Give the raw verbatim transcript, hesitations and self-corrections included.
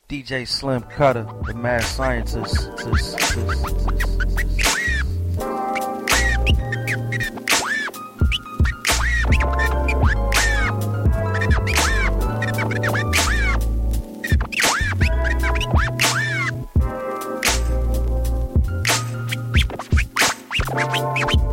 D J Slim Cutter, the mad scientist. Tis, tis, tis, tis.